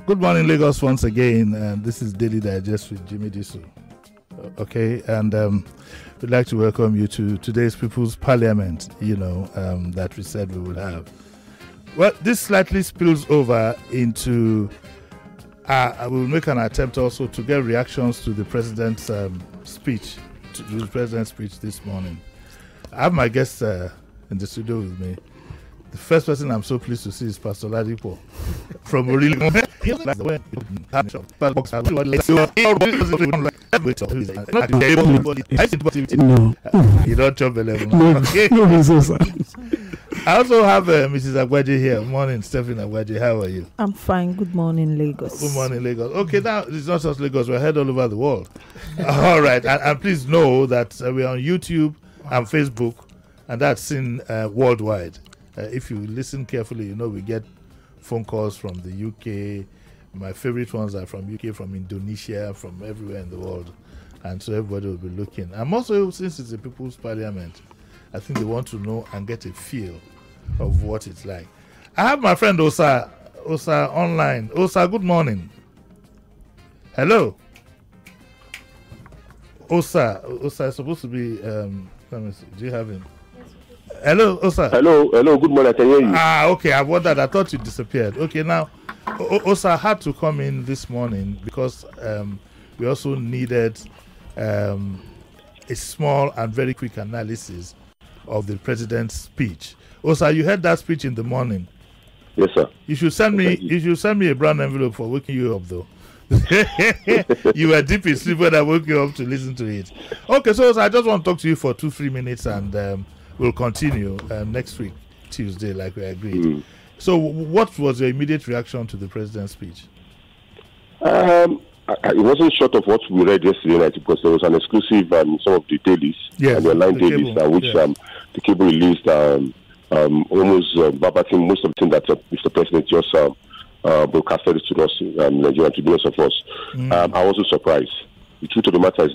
Good morning, Lagos, once again. This is Daily Digest with Jimmy Disu. Okay, and we'd like to welcome you to today's People's Parliament, that we said we would have. Well, this slightly spills over into, I will make an attempt also to get reactions to the President's speech, this morning. I have my guest in the studio with me. The first person I'm so pleased to see is Pastor Ladipo from Orili. No. You don't chop a level. No, I also have Mrs. Agwaje here. Morning, Stephen Agwaje. How are you? I'm fine. Good morning, Lagos. Good morning, Lagos. Okay, now it's not just Lagos. We're heard all over the world. All right. And please know that we're on YouTube and Facebook, and that's seen worldwide. If you listen carefully, we get phone calls from the UK. My favorite ones are from UK, from Indonesia, from everywhere in the world. And so everybody will be looking. And also, since it's a People's Parliament, I think they want to know and get a feel of what it's like. I have my friend Osa online. Osa, good morning. Hello. Osa is supposed to be, let me see, do you have him? Hello, Osa. Hello, good morning, I can hear you. Okay, I wondered, I thought you disappeared. Okay, now, Osa had to come in this morning because we also needed a small and very quick analysis of the President's speech. Osa, you heard that speech in the morning. Yes, sir. You should send me a brown envelope for waking you up, though. You were deep in sleep when I woke you up to listen to it. Okay, so Osa, I just want to talk to you for 2-3 minutes and we'll continue next week, Tuesday, like we agreed. So what was your immediate reaction to the President's speech? It wasn't short of what we read yesterday night because there was an exclusive some of the dailies, and the online dailies, which the cable released almost verbatim most of the things that Mr. President just broadcasted to us in Nigeria, to most of us. I wasn't surprised. The truth of the matter is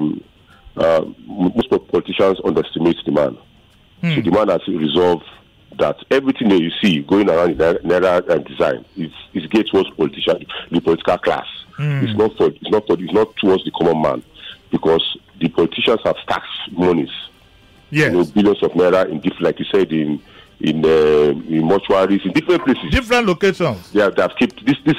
that most politicians underestimate the man. So the man has resolved that everything that you see going around in Naira design is geared towards politicians, the political class. It's not towards the common man, because the politicians have tax monies. Yes. Billions of Naira in different, like you said, in mortuaries, in different places, different locations. Yeah, they have kept these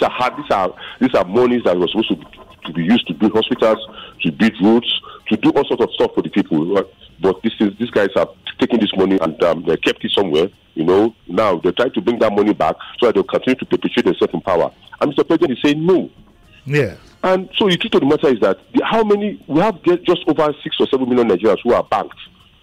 are monies that were supposed to be used to build hospitals, to build roads, to do all sorts of stuff for the people. But these guys have taken this money and they kept it somewhere. Now they're trying to bring that money back so that they'll continue to perpetuate themselves in power. And Mr. President is saying no. Yeah. And so the truth of the matter is that we have just over 6 or 7 million Nigerians who are banked.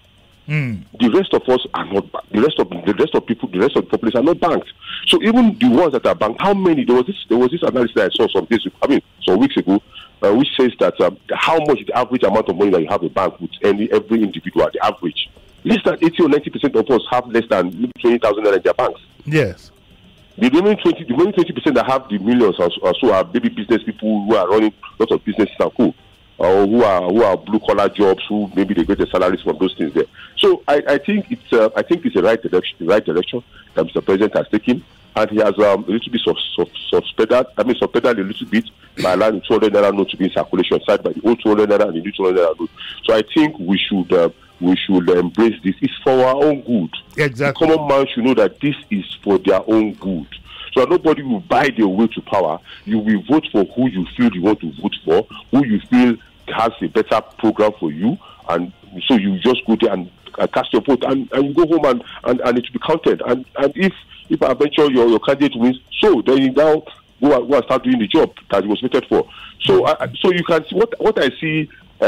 The rest of us are not. The rest of the population are not banked. So even the ones that are banked, how many? There was this analysis that I saw some weeks ago, which says that how much is the average amount of money that you have a bank with every individual? The average, less than 80 or 90% of us have less than 20,000 in their banks. Yes. The remaining 20% that have the millions or so are maybe business people who are running lots of businesses and cool. Or who are blue collar jobs, who maybe they get the salaries from those things there. So I think it's the right direction that Mr. President has taken, and he has a little bit suspended a little bit by allowing 200 Naira note to be in circulation, side by the old 200 Naira and the new 200 Naira note. So I think we should embrace this. It's for our own good. Exactly. The common man should know that this is for their own good. So nobody will buy their way to power. You will vote for who you feel you want to vote for, who you feel has a better program for you, and so you just go there and cast your vote, and you go home and it will be counted. And if eventually your candidate wins, so then you now go and start doing the job that he was voted for. So so you can see what I see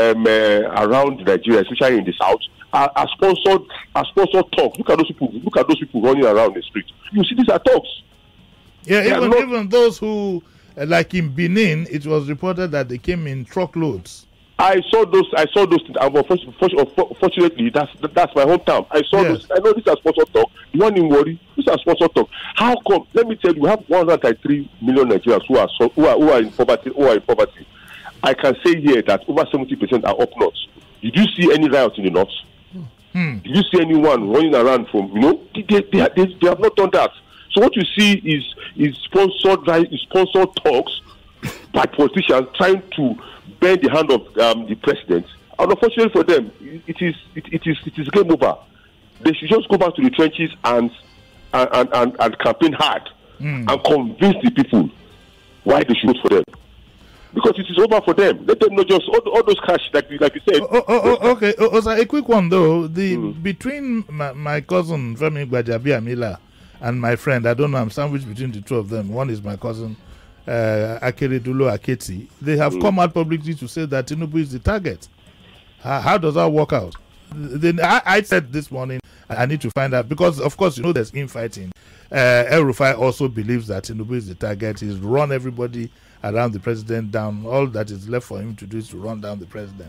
around Nigeria, especially in the south, are sponsored talk. Look at those people running around the street. You see, these are talks. Yeah, even those who, like in Benin, it was reported that they came in truckloads. I saw those things. Fortunately, that's my hometown. I saw those. I know these are sponsored talk. The one in Warri, these are sponsored talk. How come? Let me tell you, we have 103 million Nigerians who are in poverty. I can say here that over 70% are up north. Did you see any riots in the north? Did you see anyone running around from? They have not done that. So what you see is sponsored talks by politicians trying to bend the hand of the president. And unfortunately for them, it is game over. They should just go back to the trenches and campaign hard and convince the people why they should vote for them. Because it is over for them. Let them know just all those cash like you said. Okay. A quick one though. Between my cousin Femi Gbajabiamila and my friend, I don't know, I'm sandwiched between the two of them. One is my cousin Akeredolu Aketi. They have come out publicly to say that Tinubu is the target. How does that work out? Then I said this morning I need to find out, because of course there's infighting. El-Rufai also believes that Tinubu is the target. He's run everybody around the president down. All that is left for him to do is to run down the president.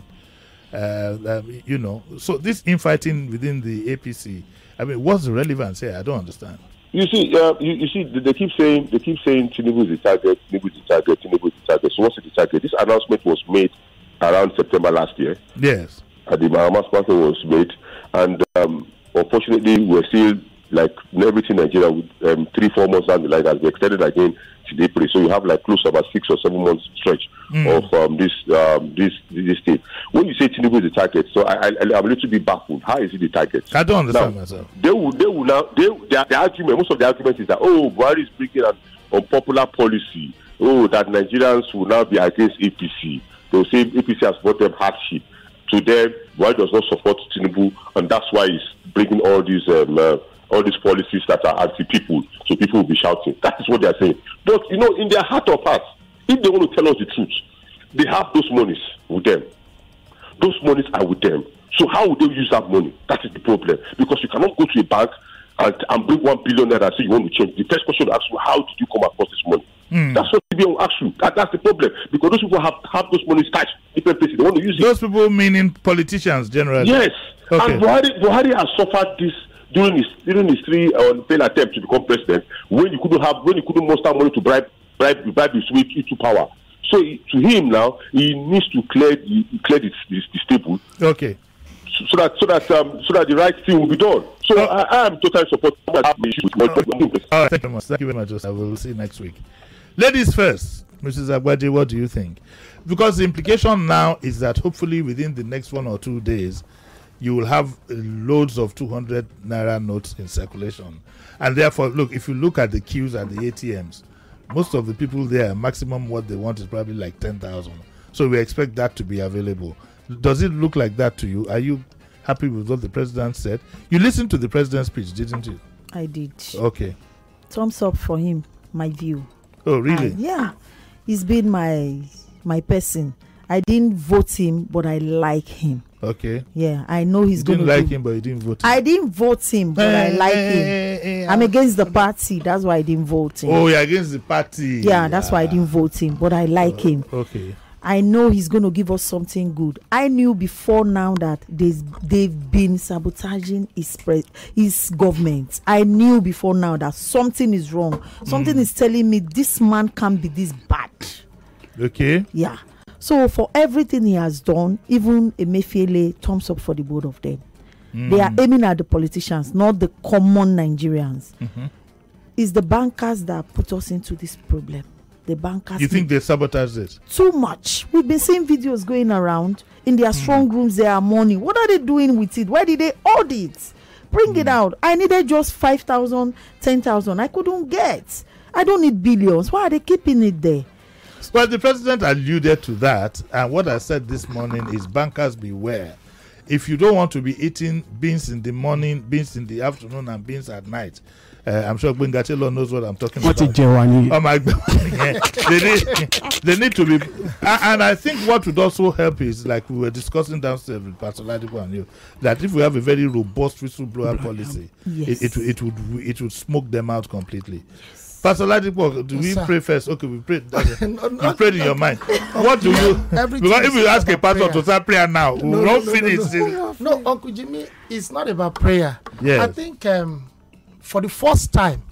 So this infighting within the APC, I mean, what's the relevance here? I don't understand. You see, they keep saying Tinubu is the target, Tinubu is the target, Tinubu is the target. So what's the target? This announcement was made around September last year. Yes. The Bahamas party was made, and unfortunately, we're still like everything in Nigeria with 3-4 months down the line has been extended again to April. So you have like close to about 6 or 7 months stretch of this thing. When you say Tinubu is the target, so I'm a little bit baffled. How is it the target? I don't understand myself. They will now. The argument, most of the argument is that Buhari is bringing an unpopular policy. That Nigerians will now be against APC. They will say APC has brought them hardship. To them, Buhari does not support Tinubu, and that's why he's bringing all these policies that are anti-people, so people will be shouting. That is what they are saying. But in their heart of hearts, if they want to tell us the truth, they have those monies with them. Those monies are with them. So how would they use that money? That is the problem. Because you cannot go to a bank and bring 1 billion naira and say you want to change. The first question to ask you, how did you come across this money? That's what people will ask you. That's the problem. Because those people have those money stashed different places. They want to use it. Those people meaning politicians generally? Yes. Okay. And Buhari has suffered this during his 3 failed attempt to become president, when you couldn't muster money to bribe his way into power. So to him now, he needs to clear the stable. Okay. So that the right thing will be done. So I am totally supporting that issue. Thank you very much. Thank you very much. I will see you next week. Ladies first, Mrs. Agbaje, what do you think? Because the implication now is that hopefully within the next 1 or 2 days, you will have loads of 200 naira notes in circulation. And therefore, look, if you look at the queues at the ATMs, most of the people there, maximum what they want is probably like 10,000. So we expect that to be available. Does it look like that to you? Are you happy with what the president said? You listened to the president's speech, didn't you? I did. Okay. Thumbs up for him, my view. Oh, really? Yeah. He's been my person. I didn't vote him, but I like him. Okay. Yeah, I know he's going to like him, but you didn't vote him. I didn't vote him, but I like him. I'm against the party. That's why I didn't vote him. Oh, you're against the party. Yeah, that's why I didn't vote him, but I like him. Okay. I know he's going to give us something good. I knew before now that they've been sabotaging his government. I knew before now that something is wrong. Something is telling me this man can't be this bad. Okay. Yeah. So for everything he has done, even Emefiele, thumbs up for the both of them. They are aiming at the politicians, not the common Nigerians. It's the bankers that put us into this problem. The bankers. You think they sabotaged it? Too much. We've been seeing videos going around. In their strong rooms, there are money. What are they doing with it? Why did they audit? Bring it out. I needed just 5,000, 10,000. I couldn't get. I don't need billions. Why are they keeping it there? Well, the president alluded to that, and what I said this morning is bankers beware. If you don't want to be eating beans in the morning, beans in the afternoon, and beans at night, I'm sure Bengachelo knows what I'm talking about. Oh my God. They need to be, and I think what would also help is, like we were discussing downstairs with Pastor Ladipo and you, that if we have a very robust whistleblower policy, it would smoke them out completely. Pastor Ladipo, do we pray first? Okay, we prayed. You prayed in your mind. What do you? Because if you ask a pastor to start prayer now, we won't finish. No, Uncle Jimmy, it's not about prayer. Yes. I think for the first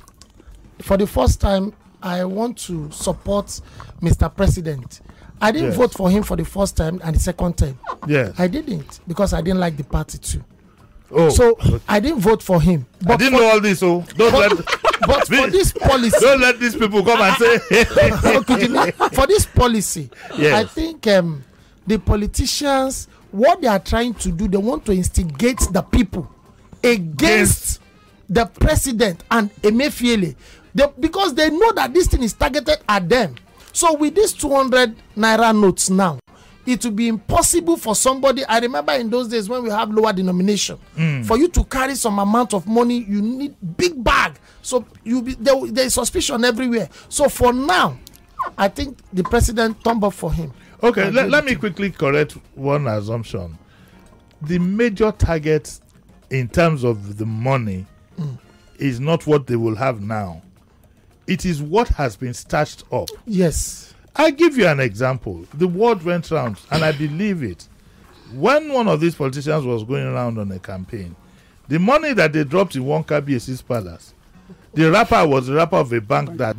time, I want to support Mr. President. I didn't vote for him for the first time and the second time. Yes. I didn't, because I didn't like the party too. Oh, so okay. I didn't vote for him. But I didn't know all this, so don't let But for this policy, don't let these people come and say. For this policy, yes. I think the politicians, what they are trying to do, they want to instigate the people against the president and Emefiele, because they know that this thing is targeted at them. So with these 200 naira notes now, it will be impossible for somebody. I remember in those days when we have lower denomination, for you to carry some amount of money, you need big bag. So there is suspicion everywhere. So for now, I think the president thumb up for him. Okay, let me quickly correct one assumption. The major target in terms of the money is not what they will have now. It is what has been stashed up. Yes. I'll give you an example. The word went round, and I believe it. When one of these politicians was going around on a campaign, the money that they dropped in one KBS's palace, the rapper was the rapper of a bank that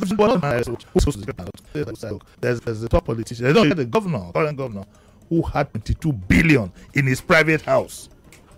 there's a top politician, the governor, current governor, who had 22 billion in his private house.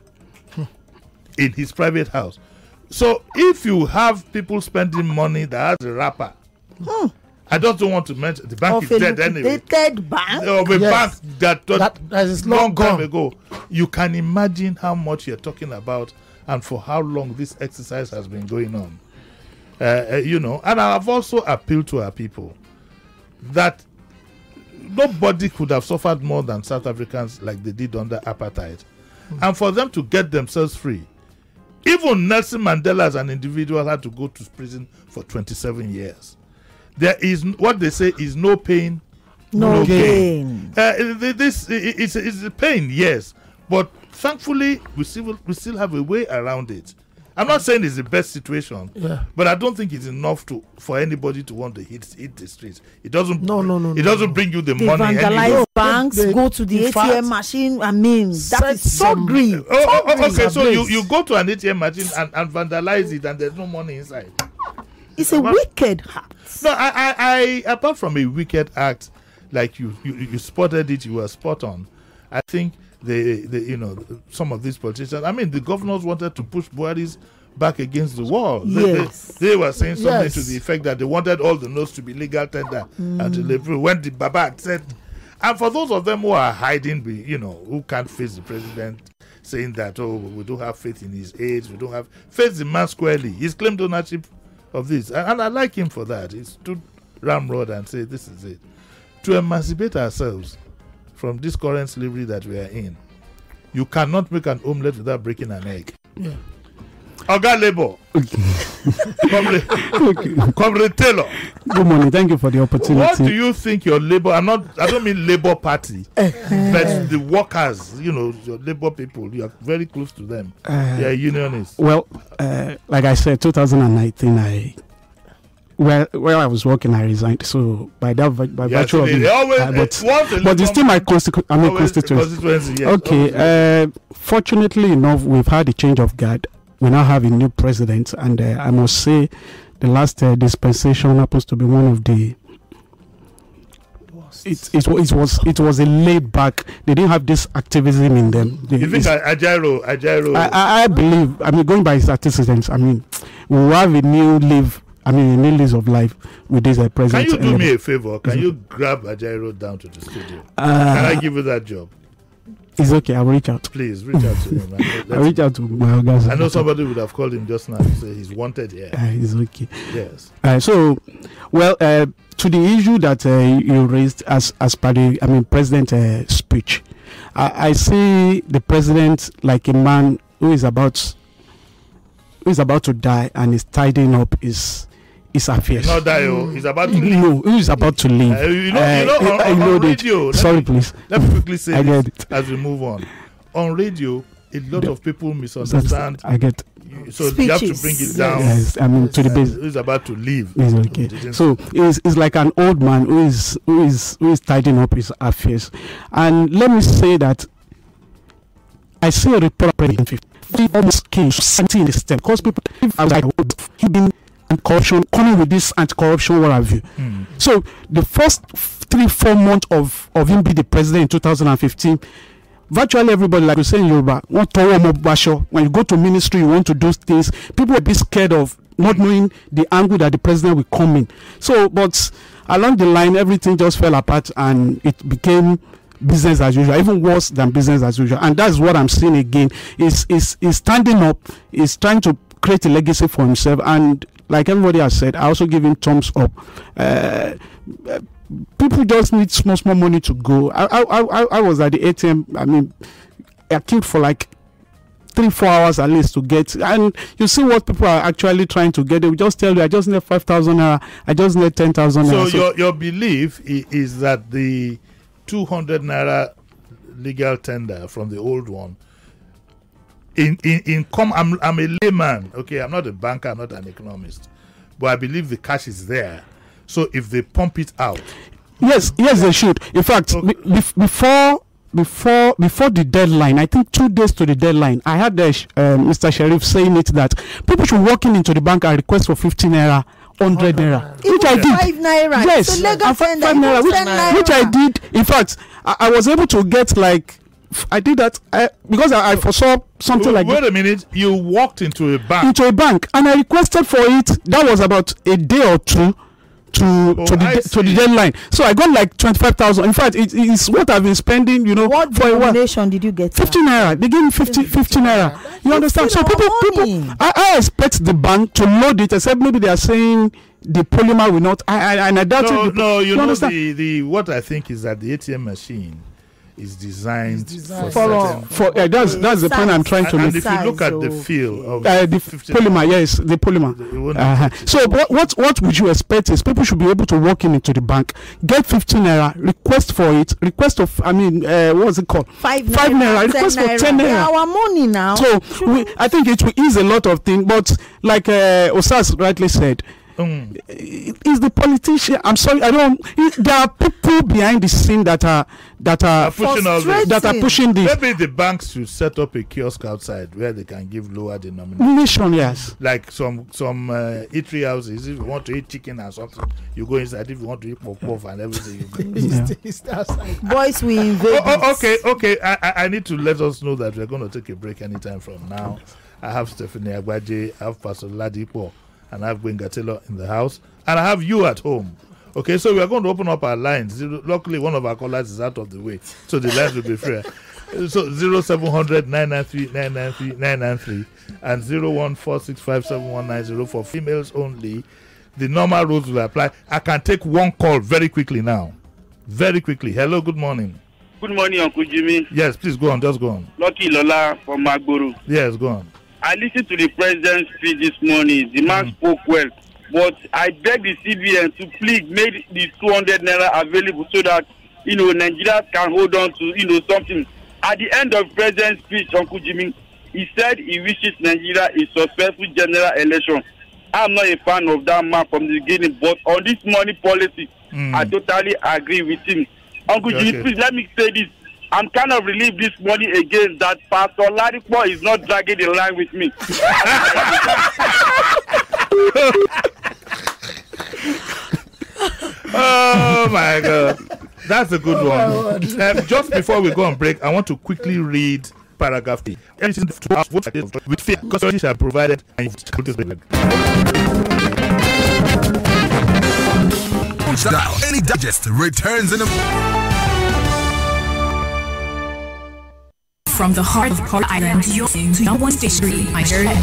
In his private house. So if you have people spending money that has a rapper, I just don't want to mention the bank is dead anyway. The third bank? Of a bank that is long time ago. You can imagine how much you're talking about and for how long this exercise has been going on. And I have also appealed to our people that nobody could have suffered more than South Africans like they did under apartheid. And for them to get themselves free, even Nelson Mandela as an individual had to go to prison for 27 years. There is what they say is no pain, no gain. It's a pain, yes, but thankfully we still have a way around it. I'm not saying it's the best situation, but I don't think it's enough for anybody to want to hit the streets. It doesn't. No. It doesn't bring you the money. Vandalize banks, go to the ATM machine. I mean, that is so green. Okay, so you go to an ATM machine and vandalize it, and there's no money inside. It's a wicked act. No, I apart from a wicked act, like you spotted it, you were spot on. I think some of these politicians, I mean, the governors wanted to push Buhari's back against the wall. Yes. They were saying something to the effect that they wanted all the notes to be legal tender until April, when the Baba said. And for those of them who are hiding, who can't face the president, saying that, we don't have faith in his age, we don't have face the man squarely. He's claimed ownership of this, and I like him for that. He stood ramrod and said, this is it. To emancipate ourselves from this current slavery that we are in, you cannot make an omelette without breaking an egg. Yeah. Oga Labor. Comrade Taylor. Good morning. Thank you for the opportunity. What do you think your Labor, I don't mean Labor Party, but the workers, your Labor people, you are very close to them. They are unionists. Well, like I said, 2019, where I was working, I resigned. So by virtue of it, but it's still my constituency. Yes, okay. Fortunately enough, we've had a change of guard. We now have a new president, and I must say, the last dispensation happens to be one of the. It was a laid back. They didn't have this activism in them. You think Ajayro? I believe. I mean, going by his antecedents, I mean, we will have a new lease of life with this president. Can you do me a favor? Can you grab Ajayro down to the studio? Can I give you that job? It's okay, I'll reach out. Please, reach out to him. I'll reach out to my organization. I know somebody would have called him just now to say he's wanted here. It's okay. Yes. To the issue that you raised as per the, president speech, I see the president like a man who is about to die and is tidying up his affairs. Not die, he's about to leave. No, who is about to leave. On radio. Sorry, please. Let me quickly say I this get it. as we move on. On radio, a lot of people misunderstand. I get so speeches. You have to bring it down. Yes, to the base. Who's about to leave? It's okay. So it's like an old man who is tidying up his affairs. And let me say that I see a report almost came in the system because people hidden and corruption, coming with this anti-corruption, what have you. So the first 3-4 months of him being the president in 2015, virtually everybody, like you say in Yoruba, when you go to ministry, you want to do things, people will be scared of not knowing the angle that the president will come in. So, but along the line, everything just fell apart and it became business as usual, even worse than business as usual. And that's what I'm seeing again. Is standing up, is trying to create a legacy for himself. And like everybody has said, I also give him thumbs up. People just need small money to go. I was at the ATM. I mean, I queued for like 3-4 hours at least to get, and you see what people are actually trying to get. They will just tell you, I just need 5,000 naira, I just need 10,000 naira. So your belief is that the 200 naira legal tender from the old one, I'm a layman, okay, I'm not a banker, I'm not an economist, but I believe the cash is there. So if they pump it out, yes, they should. In fact, before the deadline, I think 2 days to the deadline, I had Mr. Sheriff saying it that people should walk into the bank and request for 15 naira, 100 naira, which I did. 5 naira. Yes, so legal 5 naira, which I did. In fact, I was able to get like, I did that because I foresaw something like. Wait a minute, you walked into a bank and I requested for it. That was about a day or two to the deadline. So I got like 25,000. In fact, it's what I've been spending, What denomination did you get? 15 naira. They gave me 50 naira. You understand? So people I expect the bank to load it, except maybe they are saying the polymer will not. I doubt it. No, you understand? the what I think is that the ATM machine is designed for that's the point I'm trying to make. And if you look at the feel of the polymer, yes, the polymer. So what would you expect is people should be able to walk into the bank, get 15 naira, request for it, what's it called? 5 naira, request for 10 naira. Our money now. So I think it will ease a lot of things, but like Osas rightly said, is the politician? I'm sorry, there are people behind the scene that are pushing all this. That are pushing this. Maybe the banks should set up a kiosk outside where they can give lower denomination. Yes. Like some eatery houses. If you want to eat chicken or something, you go inside. If you want to eat puff and everything, you go. Boys, we invade. Okay. I need to let us know that we're going to take a break anytime from now. I have Stephanie Agbaje, I have Pastor Ladipo, and I have Gwenga Taylor in the house, and I have you at home. Okay, so we are going to open up our lines. Luckily, one of our callers is out of the way, so the lines will be free. So 0700 993 993 993 and 014657190 for females only. The normal rules will apply. I can take one call very quickly now. Very quickly. Hello, good morning. Good morning, Uncle Jimmy. Yes, please go on. Just go on. Lucky Lola from Magboro. Yes, go on. I listened to the president's speech this morning. The man spoke well. But I beg the CBN to please make the 200 naira available so that, Nigerians can hold on to, something. At the end of the president's speech, Uncle Jimmy, he said he wishes Nigeria a successful general election. I'm not a fan of that man from the beginning, but on this money policy, I totally agree with him. Uncle Jimmy, please let me say this. I'm kind of relieved this morning again that Pastor Ladipo is not dragging the line with me. Oh my God, that's a good one. Just before we go on break, I want to quickly read paragraph 3. Everything to us with fear, because shall provided and now any digest returns in a. From the heart of Port Island, you're listening to number one station, I heard it.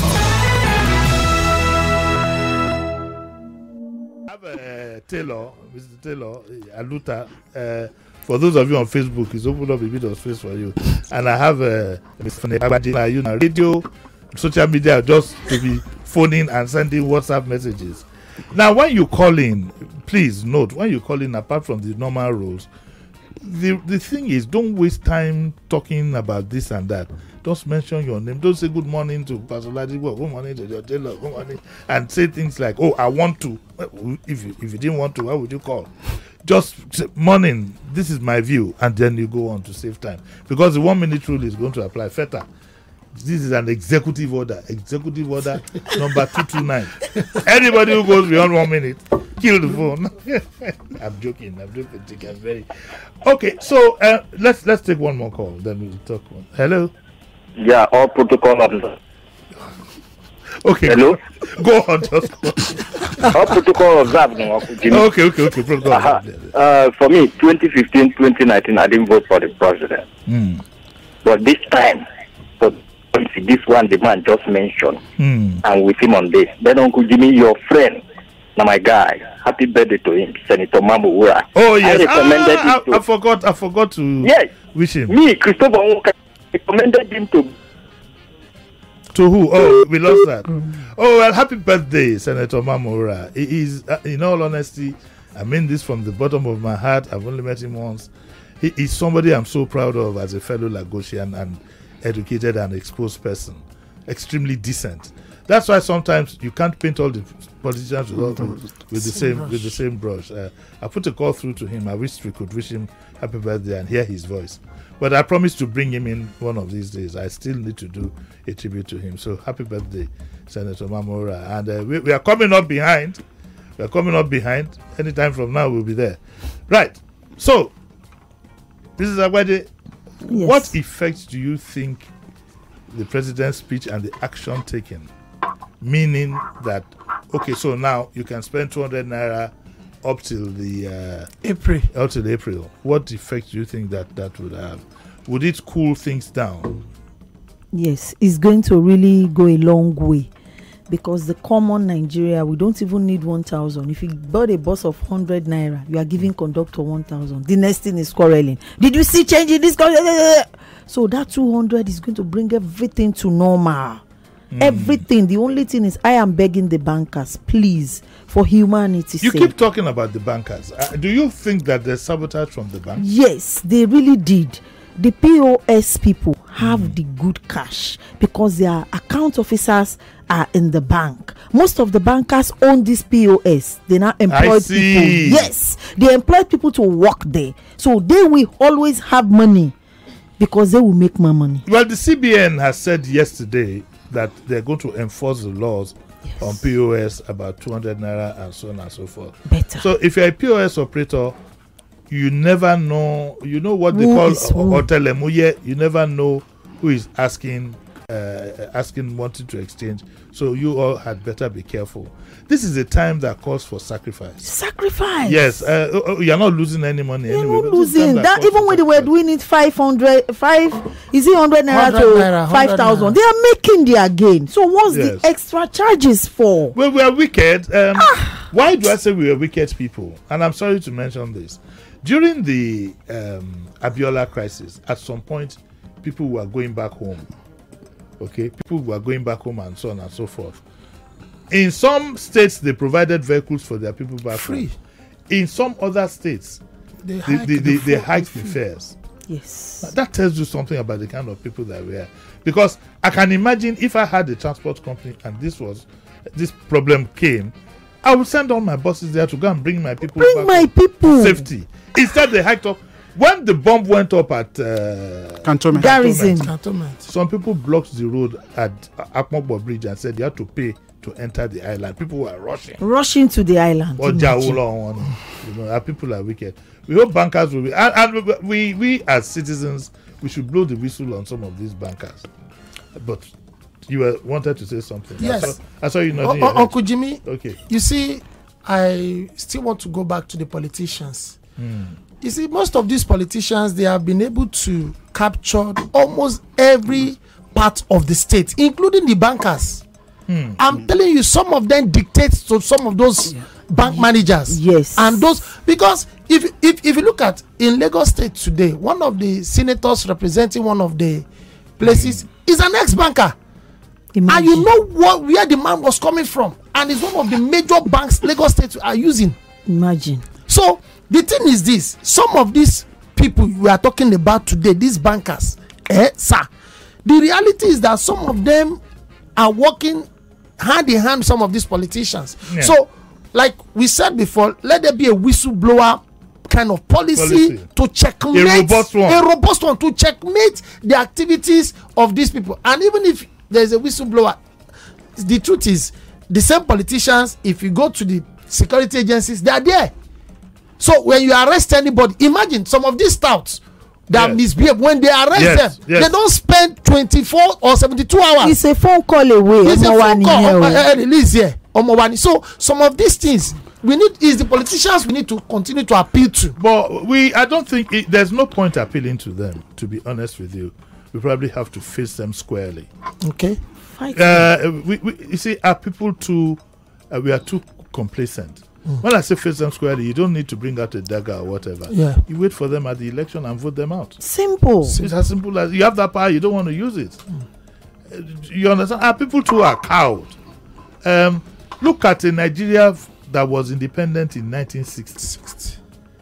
I have Taylor, Mr. Taylor, Aluta. For those of you on Facebook, he's opened up a bit of space for you. And I have Mr. Nebaji, radio, social media, just to be phoning and sending WhatsApp messages. Now, when you call in, please note, when you call in, apart from the normal rules, the thing is, don't waste time talking about this and that. Just mention your name. Don't say good morning to Pastor Ladipo, good morning to your Taylor, good morning, and say things like, oh, I want to. If you didn't want to, why would you call? Just say, morning, this is my view, and then you go on to save time. Because the 1 minute rule is going to apply. FETA. This is an executive order. Executive order number 229. Anybody who goes beyond 1 minute, kill the phone. I'm joking. I'm very okay. So let's take one more call. Then we'll talk. Hello. Yeah, all protocol officers. Okay. Hello. Go on. Just go. Protocol observed. Okay. Protocol. For me, 2015, 2019, I didn't vote for the president. But this time, for this one, the man just mentioned, and with him on this. Then Uncle Jimmy, your friend, now my guy, happy birthday to him, Senator Mamawura. Oh yes, I forgot to wish him. Me, Christopher, recommended him to who? Oh, we lost that. Oh well, happy birthday, Senator Mamawura. He is, in all honesty, I mean this from the bottom of my heart. I've only met him once. He is somebody I'm so proud of as a fellow Lagosian and educated and exposed person. Extremely decent. That's why sometimes you can't paint all the politicians with the same brush. I put a call through to him. I wish we could wish him happy birthday and hear his voice. But I promise to bring him in one of these days. I still need to do a tribute to him. So happy birthday, Senator Mamawura. And we are coming up behind. Anytime from now, we'll be there. Right. So, this is Agwade. Yes. What effect do you think the president's speech and the action taken, meaning that, okay, so now you can spend 200 naira up till the April. What effect do you think that would have? Would it cool things down? Yes, it's going to really go a long way, because the common Nigeria, we don't even need 1,000. If you bought a bus of 100 naira, you are giving conductor 1,000. The next thing is quarreling. Did you see change in this? So that 200 is going to bring everything to normal. Everything. The only thing is, I am begging the bankers, please, for humanity's sake. You keep talking about the bankers. Do you think that there's sabotage from the bank? Yes, they really did. The POS people have the good cash because their account officers are in the bank. Most of the bankers own this POS. They now employ people. Yes, they employ people to work there. So they will always have money because they will make more money. Well, the CBN has said yesterday that they're going to enforce the laws on POS about 200 naira and so on and so forth. Better. So if you're a POS operator, you never know, you know what they call otelemuye, you never know who is asking, wanting to exchange. So you all had better be careful. This is a time that calls for sacrifice. Yes, you're not losing any money anyway. You're not losing that. Even when they were doing it 100 naira to 5,000, they are making their gain. So what's the extra charges for? Well, we are wicked. Why do I say we are wicked people? And I'm sorry to mention this. During the Abiola crisis, at some point, people were going back home. Okay, people were going back home and so on and so forth. In some states, they provided vehicles for their people back home. In some other states, they hiked the fares. Yes. Now, that tells you something about the kind of people that we are. Because I can imagine if I had a transport company and this problem came, I would send all my buses there to go and bring my people back. Safety. Instead, they hiked up. When the bomb went up at Garrison, some people blocked the road at Akmokbo Bridge and said you had to pay to enter the island. People were rushing to the island. Our people are wicked. We hope bankers will be, and we as citizens, we should blow the whistle on some of these bankers. But you wanted to say something. Yes. I saw you nodding. Uncle Jimmy. Okay. You see, I still want to go back to the politicians. You see, most of these politicians, they have been able to capture almost every part of the state, including the bankers. I'm telling you, some of them dictate to some of those bank managers. Yes. And those, because if you look at in Lagos State today, one of the senators representing one of the places is an ex-banker. And you know where the man was coming from, and it's one of the major banks Lagos State are using. Imagine. So the thing is this: some of these people we are talking about today, these bankers, sir, the reality is that some of them are working hand in hand with some of these politicians. So, like we said before, let there be a whistleblower kind of policy to checkmate a robust one to checkmate the activities of these people. And even if there's a whistleblower, the truth is the same politicians, if you go to the security agencies, they are there. So when you arrest anybody, imagine some of these touts that misbehave, when they arrest them, they don't spend 24 or 72 hours. It's a phone call away. It's a phone call. Release here. So some of these things is the politicians we need to continue to appeal to. But I don't think there's no point appealing to them. To be honest with you, we probably have to face them squarely. Okay. You see, are people too? We are too complacent. When I say face them squarely, you don't need to bring out a dagger or whatever. Yeah. You wait for them at the election and vote them out. Simple. It's as simple as you have that power, you don't want to use it. You understand? Are people too are cowed? Look at a Nigeria that was independent in 1960,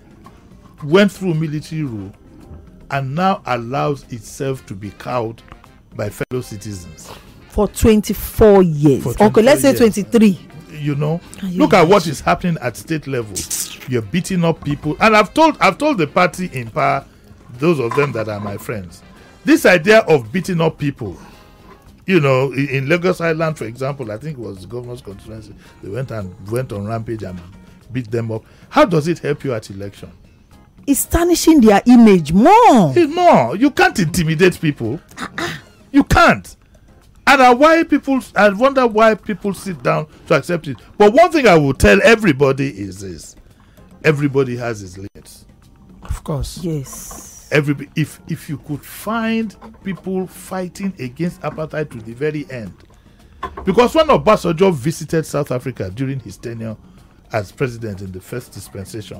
went through military rule, and now allows itself to be cowed by fellow citizens. For 24 years. Okay, let's say 23. You know, look at what is happening at state level. You're beating up people, and I've told the party in power, those of them that are my friends, this idea of beating up people. You know, in Lagos Island, for example, I think it was the governor's constituency. They went on rampage and beat them up. How does it help you at election? It's tarnishing their image more. It's more. You can't intimidate people. You can't. And I wonder why people sit down to accept it. But one thing I will tell everybody is this: everybody has his limits. Of course. Yes. If you could find people fighting against apartheid to the very end, because when Obasanjo visited South Africa during his tenure as president in the first dispensation,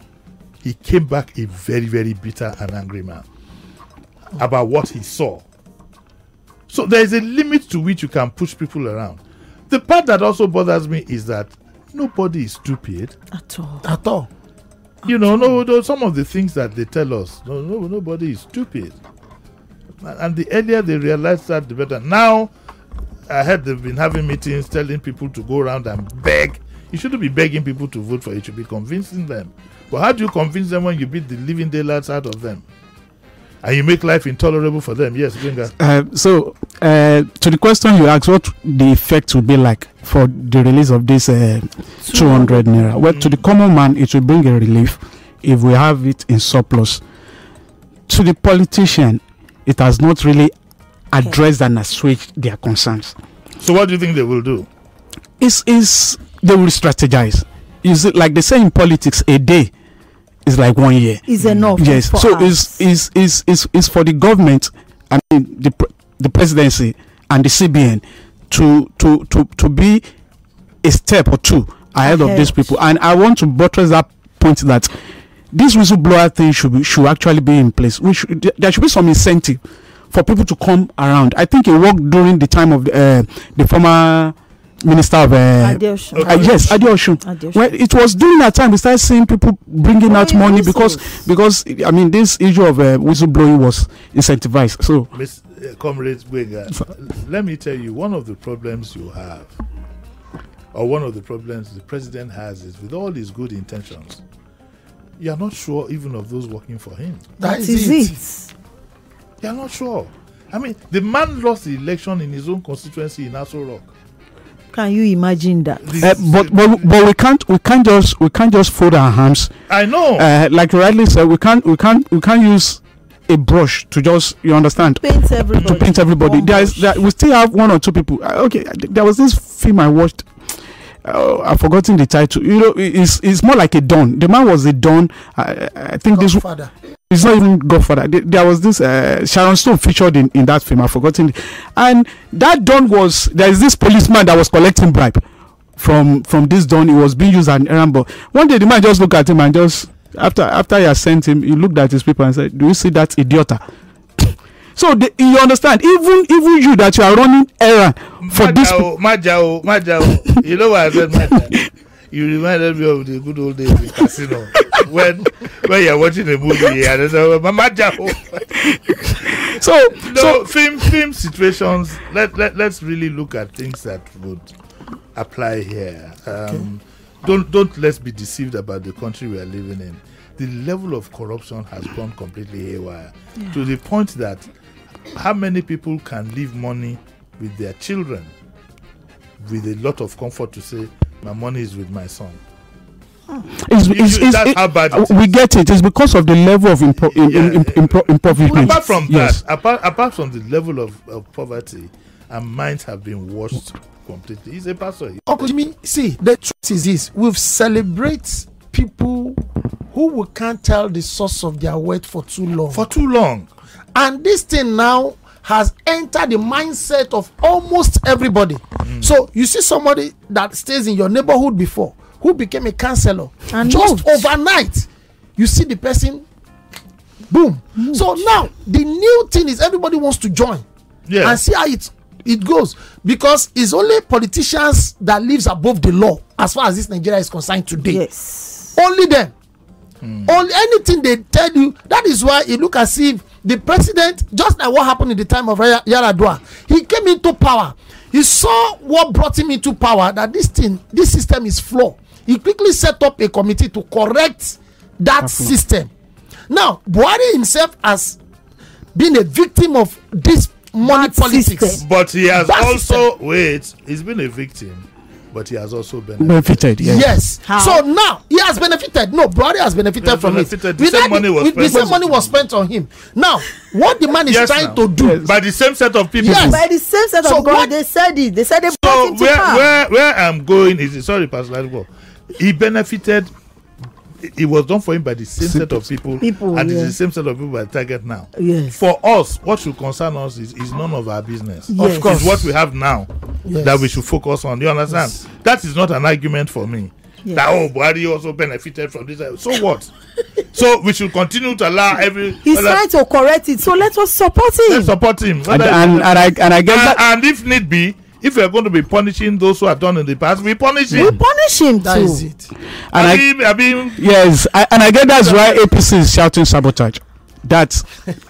he came back a very, very bitter and angry man about what he saw. So there is a limit to which you can push people around. The part that also bothers me is that nobody is stupid at all. At all. You know, some of the things that they tell us, nobody is stupid. And the earlier they realize that, the better. Now, I heard they've been having meetings telling people to go around and beg. You shouldn't be begging people to vote for you. You should be convincing them. But how do you convince them when you beat the living daylights out of them? And you make life intolerable for them? Yes, Gringa. So, to the question you asked, what the effect will be like for the release of this 200 naira? Well, to the common man, it will bring a relief if we have it in surplus. To the politician, it has not really addressed and assuaged their concerns. So, what do you think they will do? They will strategize. Is it like they say in politics, a day is like 1 year. Is enough. Yes. So is for the government, I mean the presidency and the CBN to be a step or two ahead of these people. And I want to buttress that point that this whistleblower thing should actually be in place. There should be some incentive for people to come around. I think it worked during the time of the former Minister of Adeosun. Yes, Adeosun. Well, it was during that time we started seeing people bringing out money because I mean this issue of whistleblowing was incentivized. So, Comrade Gbenga, let me tell you, one of the problems you have, or one of the problems the president has, is with all his good intentions, you are not sure even of those working for him. That is it. You are not sure. I mean, the man lost the election in his own constituency in Aso Rock. Can you imagine that? But we can't just fold our hands. I know. Like you rightly said, we can't use a brush to just, you understand, paint everybody. We still have one or two people. Okay, there was this film I watched. I've forgotten the title. You know, it's more like a don. The man was a don. I think Godfather. It's not even Godfather. There was this Sharon Stone featured in that film. I've forgotten. And that don there is this policeman that was collecting bribe from this don. He was being used as an errand boy. One day the man just looked at him and just after he had sent him, he looked at his people and said, "Do you see that idiota?" So you understand, even you that you are running errand for this. Majao. You know what I said, Majao? You reminded me of the good old days in casino when you're watching a movie and they say, Majao. So film situations. Let's really look at things that would apply here. Don't let's be deceived about the country we are living in. The level of corruption has gone completely haywire to the point that how many people can leave money with their children with a lot of comfort to say, my money is with my son? That's how bad it is. We get it. It's because of the level of impoverishment. Apart from that, apart from the level of poverty, our minds have been washed completely. He's a pastor. Uncle Jimmy, see, the truth is this: we've celebrated people who we can't tell the source of their wealth for too long. And this thing now has entered the mindset of almost everybody. So you see somebody that stays in your neighborhood before, who became a counselor, and just overnight, you see the person, boom. So now the new thing is everybody wants to join and see how it goes, because it's only politicians that lives above the law as far as this Nigeria is concerned today. Yes, only them. Only anything they tell you. That is why it look as if the president, just like what happened in the time of Yar'Adua, he came into power. He saw what brought him into power, that this system is flawed. He quickly set up a committee to correct that system. Now, Buhari himself has been a victim of this money politics. System. But he has he's been a victim, but he has also benefited. Yes. So now he has benefited. No, Buhari has benefited from it. The same money was spent on him. Now, what the man is trying to do by the same set of people. Yes. By the same set of God, they said it. They said they brought him to power. Where I'm going is, sorry, Pastor Ladipo, he benefited. It was done for him by the same set of people and it's the same set of people by target now. Yes. For us, what should concern us is none of our business. Yes. Of course, it's what we have now that we should focus on. You understand? Yes. That is not an argument for me. Yes. That Buhari also benefited from this. So what? So we should continue to allow He's trying to correct it. So let us support him. Let's support him. And I get that. And if need be, if we are going to be punishing those who have done in the past, we punish him. We punish him. That is it. And yes, and I get that's why APC is shouting sabotage. That's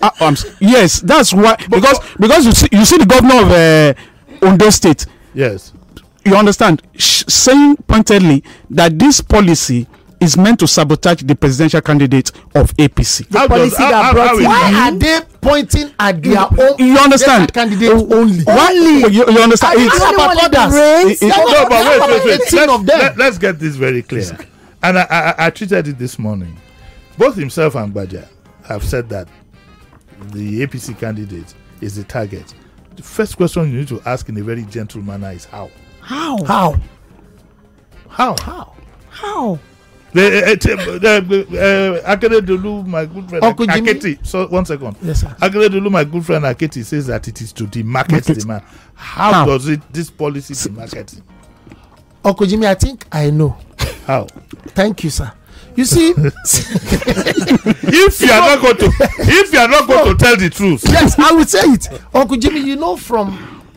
yes, that's why, because you see the governor of Ondo State. Yes, you understand, saying pointedly that this policy is meant to sabotage the presidential candidate of APC. Why are they pointing at their own? You understand? Candidate only. You understand? Let's get this very clear. And I treated it this morning. Both himself and Baja have said that the APC candidate is the target. The first question you need to ask in a very gentle manner is how? Akeredolu, my good friend Aketi. So 1 second. Yes, sir. Akeredolu, my good friend Aketi, says that it is to demarket the man. How does this policy demarket him? Uncle Jimmy, I think I know. How? Thank you, sir. You see, if you are not going to tell the truth, yes, I will say it, Uncle Jimmy. You know, from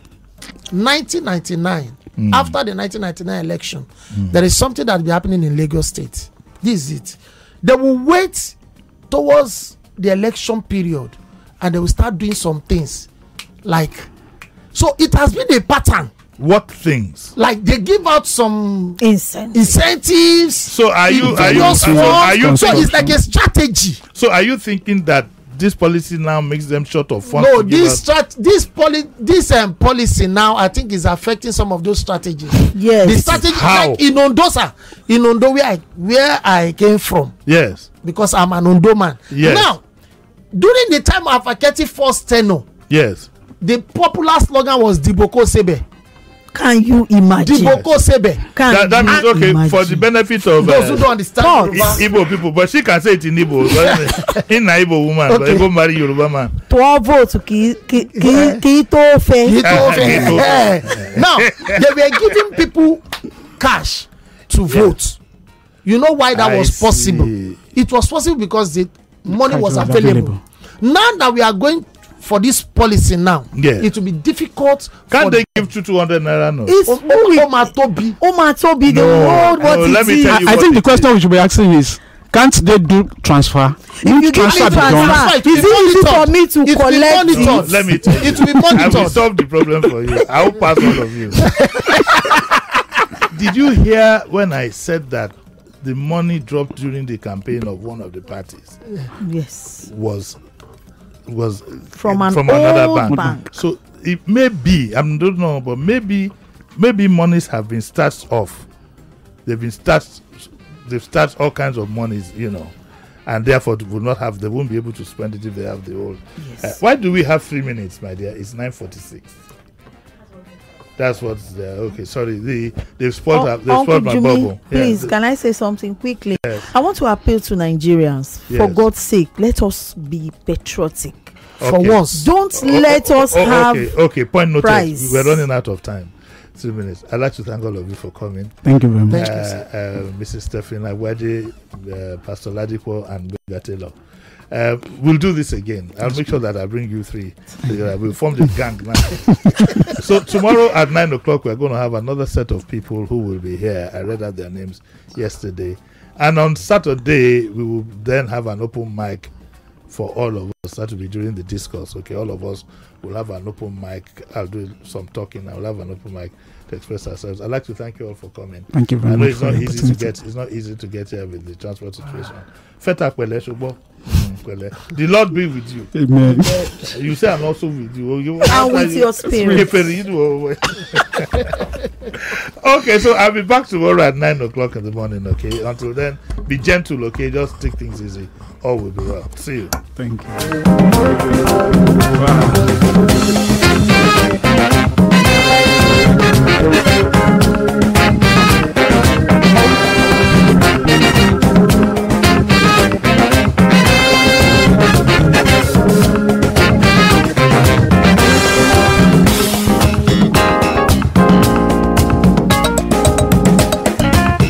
1999. After the 1999 election, there is something that will be happening in Lagos State. This is it. They will wait towards the election period and they will start doing some things. So it has been a pattern. What things? Like they give out some incentives. So are you so it's like a strategy. So are you thinking that this policy now makes them short of funds? No, this policy now I think is affecting some of those strategies. Yes. The strategy like in Ondo where I came from. Yes. Because I'm an Ondo man. Yes. Now, during the time of Aketi first tenure, yes, the popular slogan was Diboko Sebe. Can you imagine? Diboko Sebe. That means okay for the benefit of those who don't understand Igbo people, but she can say it in Igbo. In an Igbo woman, but Igbo marry Yoruba man. 12 votes Now they were giving people cash to vote. You know why that was possible? It was possible because the money was available. Now that we are going for this policy now, it will be difficult. Can't they give 200 naira no? It's Omatobi, the world. Let me tell you. I think the question we should be asking is, can't they do transfer? If you give me transfer, is it easy for me to collect it? Let me tell you. It will be monitored. I will solve the problem for you. I will pass all of you. Did you hear when I said that the money dropped during the campaign of one of the parties? Yes. Was from another bank. So it may be, I don't know, but maybe monies have been stashed off. They've been stashed they've started all kinds of monies, and therefore they won't be able to spend it if they have the whole. Yes. Why do we have 3 minutes, my dear? It's 9:46. That's what's there. Okay, sorry. They've spoiled my bubble. Please, can I say something quickly? Yes. I want to appeal to Nigerians. For God's sake, let us be patriotic. For once, don't let us have. Okay. Point noted. Price. We're running out of time. 2 minutes. I'd like to thank all of you for coming. Thank you very much. Mrs. Stephanie Agwadi, Pastor Ladipo, and Bega Taylor. We'll do this again. I'll make sure that I bring you 3. We'll form this gang now. So tomorrow at 9 o'clock, we're going to have another set of people who will be here. I read out their names yesterday. And on Saturday, we will then have an open mic for all of us. That will be during the discourse. Okay, all of us will have an open mic. I'll do some talking. I'll have an open mic to express ourselves. I'd like to thank you all for coming. Thank you very much. It's not easy to get. It's not easy to get here with the transport situation. Feta kwele shubo. The Lord be with you. Amen. You say I'm also with you. And with your spirit. Okay, so I'll be back tomorrow at 9 o'clock in the morning. Okay. Until then, be gentle. Okay, just take things easy. All will be well. See you. Thank you. Wow.